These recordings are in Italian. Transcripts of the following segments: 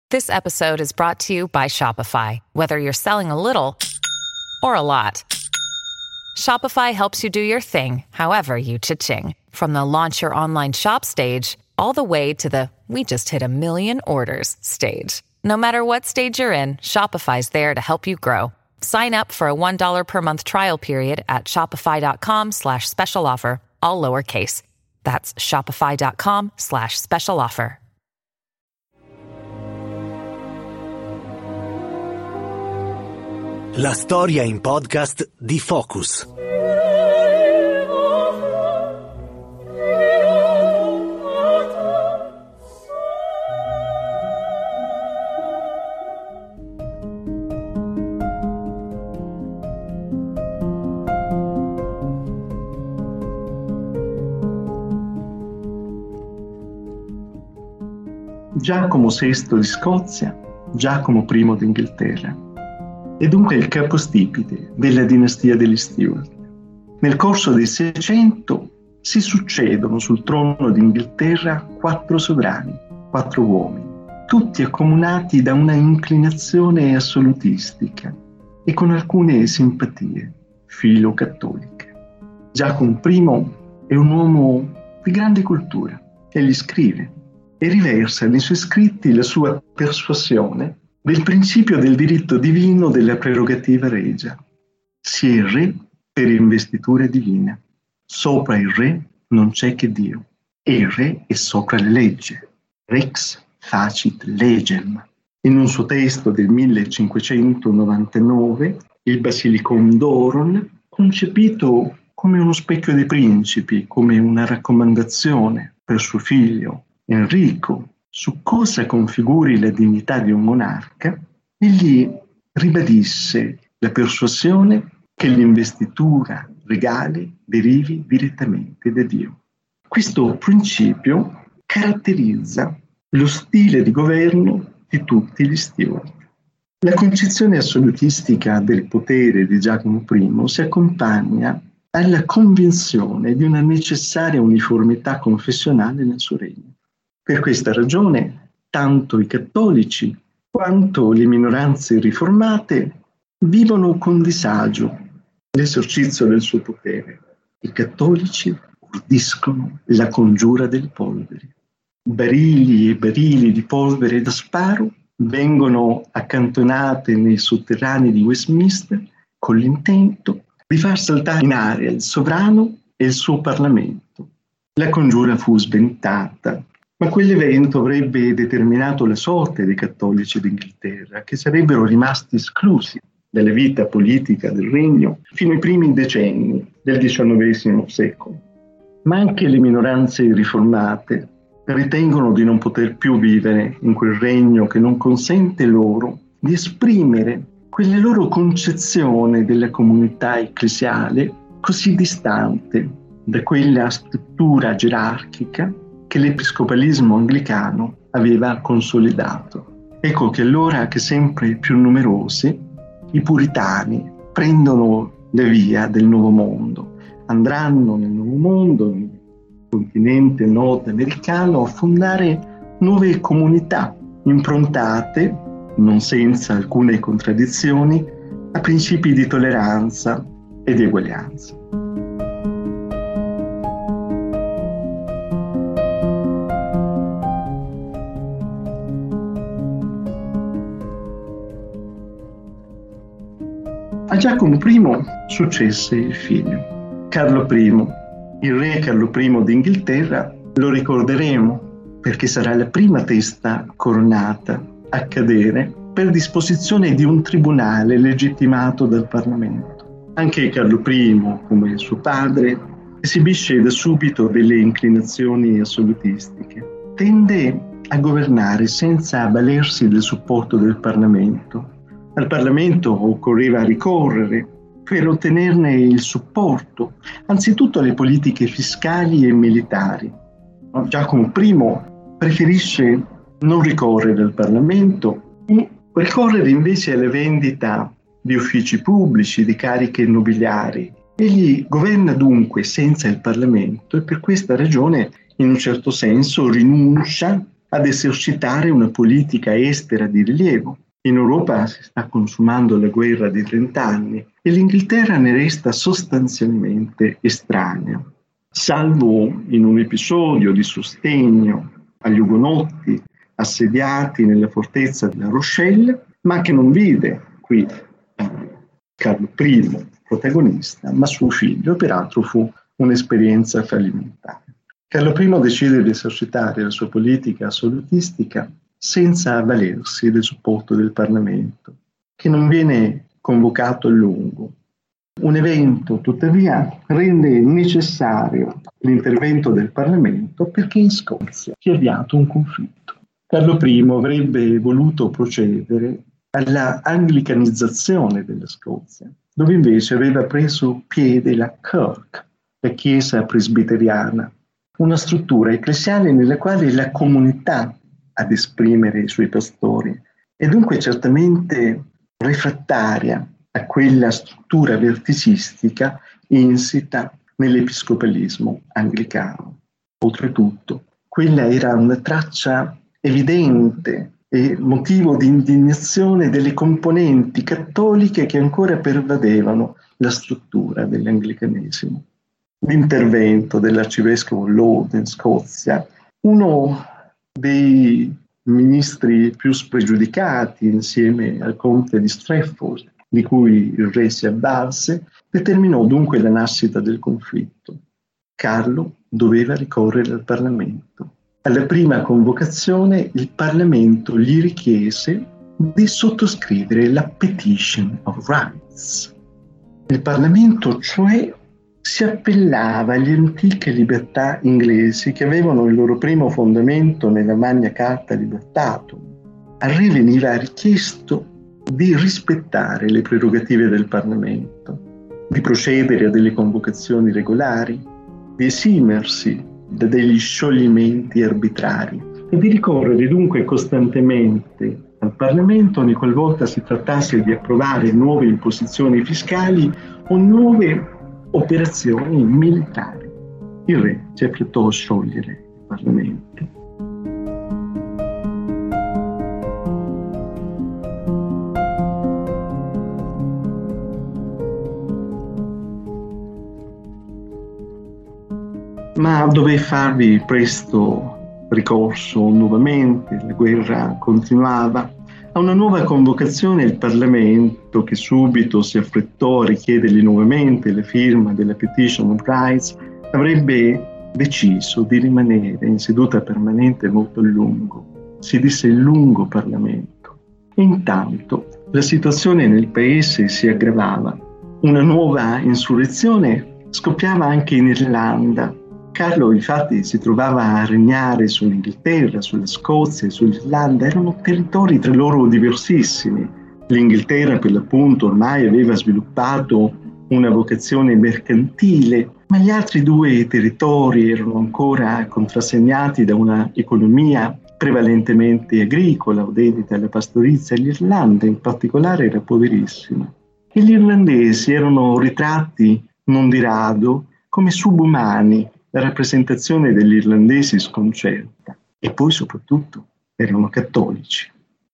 This episode is brought to you by Shopify. Whether you're selling a little or a lot, Shopify helps you do your thing, however you cha-ching. From the launch your online shop stage, all the way to the we just hit 1 million orders stage. No matter what stage you're in, Shopify's there to help you grow. Sign up for a $1 per month trial period at shopify.com/special offer, all lowercase. That's shopify.com/special offer. La storia in podcast di Focus. Giacomo VI di Scozia, Giacomo I d'Inghilterra, e dunque il capostipite della dinastia degli Stuart. Nel corso dei 600 si succedono sul trono d'Inghilterra 4 sovrani, 4 uomini, tutti accomunati da una inclinazione assolutistica e con alcune simpatie filo-cattoliche. Giacomo I è un uomo di grande cultura. Egli scrive e riversa nei suoi scritti la sua persuasione del principio del diritto divino della prerogativa regia. Si è re per investitura divina. Sopra il re non c'è che Dio. E il re è sopra la legge. Rex facit legem. In un suo testo del 1599, il Basilicom d'Oron, concepito come uno specchio dei principi, come una raccomandazione per suo figlio Enrico su cosa configuri la dignità di un monarca, egli ribadisse la persuasione che l'investitura regale derivi direttamente da Dio. Questo principio caratterizza lo stile di governo di tutti gli Stuart. La concezione assolutistica del potere di Giacomo I si accompagna alla convinzione di una necessaria uniformità confessionale nel suo regno. Per questa ragione, tanto i cattolici quanto le minoranze riformate vivono con disagio l'esercizio del suo potere. I cattolici ordiscono la congiura delle polveri. Barili e barili di polvere da sparo vengono accantonate nei sotterranei di Westminster con l'intento di far saltare in aria il sovrano e il suo Parlamento. La congiura fu sventata, ma quell'evento avrebbe determinato la sorte dei cattolici d'Inghilterra, che sarebbero rimasti esclusi dalla vita politica del regno fino ai primi decenni del XIX secolo. Ma anche le minoranze riformate ritengono di non poter più vivere in quel regno che non consente loro di esprimere quella loro concezione della comunità ecclesiale così distante da quella struttura gerarchica che l'episcopalismo anglicano aveva consolidato. Ecco che allora che sempre più numerosi i puritani prendono la via del nuovo mondo, andranno nel nuovo mondo, nel continente nordamericano, a fondare nuove comunità improntate, non senza alcune contraddizioni, a principi di tolleranza e di eguaglianza. A Giacomo I successe il figlio, Carlo I. Il re Carlo I d'Inghilterra lo ricorderemo perché sarà la prima testa coronata a cadere per disposizione di un tribunale legittimato dal Parlamento. Anche Carlo I, come suo padre, esibisce da subito delle inclinazioni assolutistiche. Tende a governare senza avvalersi del supporto del Parlamento. Al Parlamento occorreva ricorrere per ottenerne il supporto, anzitutto alle politiche fiscali e militari. Giacomo I preferisce non ricorrere al Parlamento e ricorrere invece alla vendita di uffici pubblici, di cariche nobiliari. Egli governa dunque senza il Parlamento e per questa ragione, in un certo senso, rinuncia ad esercitare una politica estera di rilievo. In Europa si sta consumando la guerra di 30 anni e l'Inghilterra ne resta sostanzialmente estranea, salvo in un episodio di sostegno agli ugonotti assediati nella fortezza di La Rochelle, ma che non vide qui Carlo I protagonista, ma suo figlio. Peraltro fu un'esperienza fallimentare. Carlo I decide di esercitare la sua politica assolutistica senza avvalersi del supporto del Parlamento, che non viene convocato a lungo. Un evento, tuttavia, rende necessario l'intervento del Parlamento perché in Scozia si è avviato un conflitto. Carlo I avrebbe voluto procedere alla anglicanizzazione della Scozia, dove invece aveva preso piede la Kirk, la Chiesa presbiteriana, una struttura ecclesiale nella quale la comunità ad esprimere i suoi pastori e dunque certamente refrattaria a quella struttura verticistica insita nell'episcopalismo anglicano. Oltretutto, quella era una traccia evidente e motivo di indignazione delle componenti cattoliche che ancora pervadevano la struttura dell'anglicanesimo. L'intervento dell'arcivescovo Laud in Scozia, uno dei ministri più spregiudicati insieme al conte di Strafford, di cui il re si avvalse, determinò dunque la nascita del conflitto. Carlo doveva ricorrere al Parlamento. Alla prima convocazione il Parlamento gli richiese di sottoscrivere la Petition of Rights. Il Parlamento, cioè, si appellava alle antiche libertà inglesi che avevano il loro primo fondamento nella Magna Carta Libertatum. Al re veniva richiesto di rispettare le prerogative del Parlamento, di procedere a delle convocazioni regolari, di esimersi da degli scioglimenti arbitrari e di ricorrere dunque costantemente al Parlamento ogni qualvolta si trattasse di approvare nuove imposizioni fiscali o nuove operazioni militari. Il re si affrettò a sciogliere il Parlamento. Ma dové farvi presto ricorso nuovamente, la guerra continuava. A una nuova convocazione il Parlamento, che subito si affrettò a richiedergli nuovamente la firma della Petition of Rights, avrebbe deciso di rimanere in seduta permanente molto a lungo. Si disse il lungo Parlamento. E intanto la situazione nel paese si aggravava. Una nuova insurrezione scoppiava anche in Irlanda. Carlo infatti si trovava a regnare sull'Inghilterra, sulla Scozia e sull'Irlanda. Erano territori tra loro diversissimi. L'Inghilterra per l'appunto ormai aveva sviluppato una vocazione mercantile, ma gli altri due territori erano ancora contrassegnati da una economia prevalentemente agricola o dedita alla pastorizia. L'Irlanda in particolare era poverissima e gli irlandesi erano ritratti non di rado come subumani. La rappresentazione degli irlandesi sconcerta e poi soprattutto erano cattolici.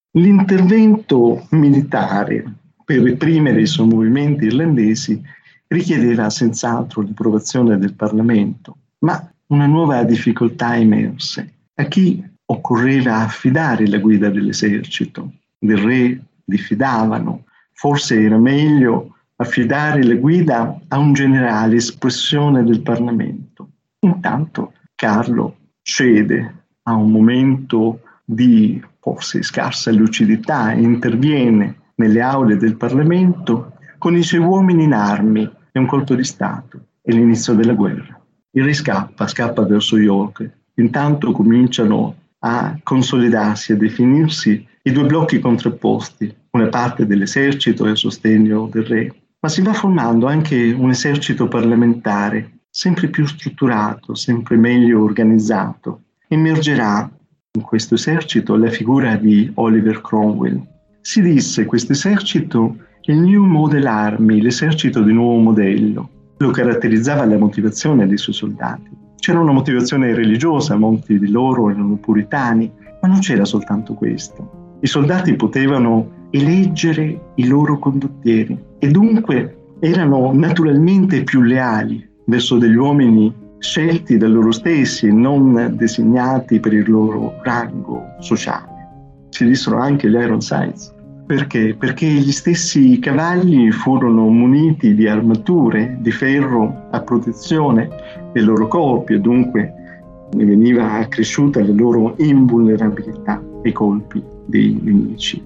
L'intervento militare per reprimere i sommovimenti irlandesi richiedeva senz'altro l'approvazione del Parlamento, ma una nuova difficoltà emerse. A chi occorreva affidare la guida dell'esercito? Del re diffidavano, forse era meglio affidare la guida a un generale espressione del Parlamento. Intanto Carlo cede a un momento di forse scarsa lucidità e interviene nelle aule del Parlamento con i suoi uomini in armi e un colpo di Stato e l'inizio della guerra. Il re scappa verso York. Intanto cominciano a consolidarsi, a definirsi i due blocchi contrapposti, una parte dell'esercito a sostegno del re, ma si va formando anche un esercito parlamentare sempre più strutturato, sempre meglio organizzato. Emergerà in questo esercito la figura di Oliver Cromwell. Si disse questo esercito il New Model Army, l'esercito di nuovo modello. Lo caratterizzava la motivazione dei suoi soldati. C'era una motivazione religiosa, molti di loro erano puritani, Ma non c'era soltanto questo. I soldati potevano eleggere i loro condottieri e dunque erano naturalmente più leali verso degli uomini scelti da loro stessi e non designati per il loro rango sociale. Si dissero anche gli Ironsides. Perché? Perché gli stessi cavalli furono muniti di armature di ferro a protezione dei loro corpi e dunque ne veniva accresciuta la loro invulnerabilità ai colpi dei nemici.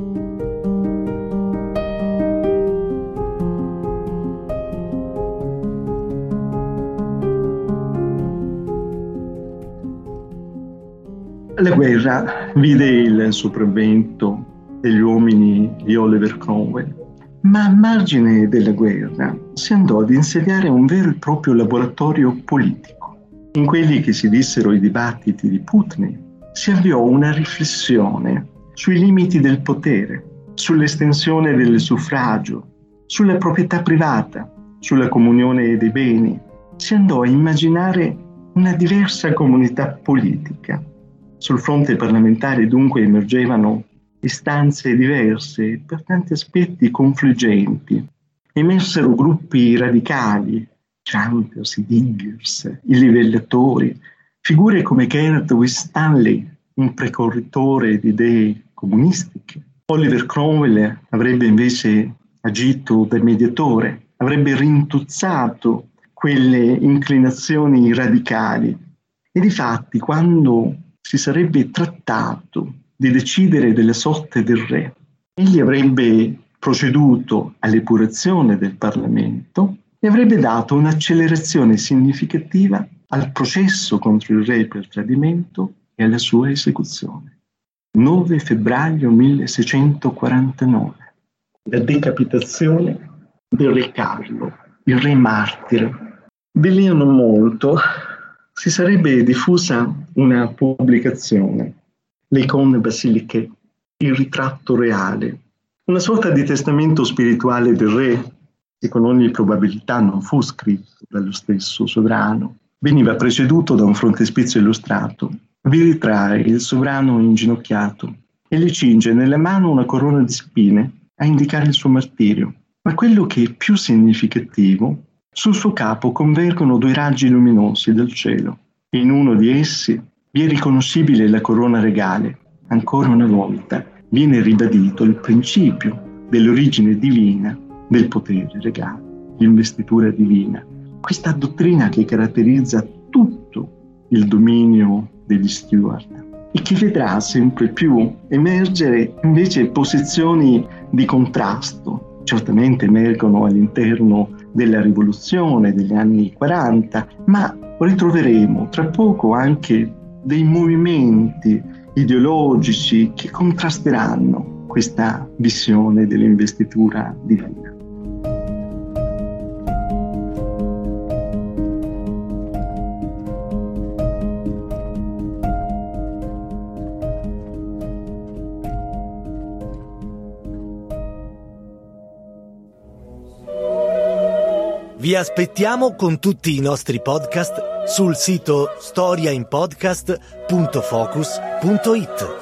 La guerra vide il sopravvento degli uomini di Oliver Cromwell, ma a margine della guerra si andò ad insediare un vero e proprio laboratorio politico. In quelli che si dissero i dibattiti di Putney si avviò una riflessione sui limiti del potere, sull'estensione del suffragio, sulla proprietà privata, sulla comunione dei beni. Si andò a immaginare una diversa comunità politica. Sul fronte parlamentare dunque emergevano istanze diverse, per tanti aspetti confliggenti. Emersero gruppi radicali, Trumpers, i Diggers, i livellatori, figure come Kenneth Winstanley, un precorritore di idee comunistiche. Oliver Cromwell avrebbe invece agito da mediatore, avrebbe rintuzzato quelle inclinazioni radicali. E difatti, quando si sarebbe trattato di decidere della sorte del re, egli avrebbe proceduto all'epurazione del Parlamento e avrebbe dato un'accelerazione significativa al processo contro il re per tradimento e alla sua esecuzione. 9 febbraio 1649, la decapitazione del re Carlo, il re martire. Di lì a non molto si sarebbe diffusa una pubblicazione, l'Icône Basilique, il ritratto reale, una sorta di testamento spirituale del re, che con ogni probabilità non fu scritto dallo stesso sovrano. Veniva preceduto da un frontespizio illustrato. Vi ritrae il sovrano inginocchiato e gli cinge nella mano una corona di spine a indicare il suo martirio. Ma quello che è più significativo, sul suo capo convergono 2 raggi luminosi del cielo. In uno di essi vi è riconoscibile la corona regale. Ancora una volta viene ribadito il principio dell'origine divina del potere regale, l'investitura divina. Questa dottrina che caratterizza tutto il dominio degli Stuart e che vedrà sempre più emergere invece posizioni di contrasto. Certamente emergono all'interno della rivoluzione degli anni 40, ma ritroveremo tra poco anche dei movimenti ideologici che contrasteranno questa visione dell'investitura divina. Vi aspettiamo con tutti i nostri podcast sul sito storiainpodcast.focus.it.